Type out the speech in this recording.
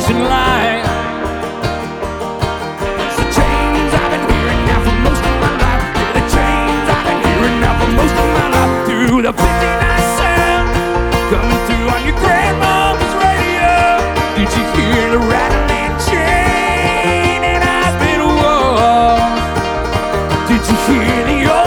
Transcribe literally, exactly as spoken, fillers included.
station line. It's the chains I've been hearing now for most of my life. Yeah, the chains I've been hearing now for most of my life. Through the fifty-nine sound coming through on your grandmama's radio. Did you hear the rattling chain and I've been whoa? Did you hear the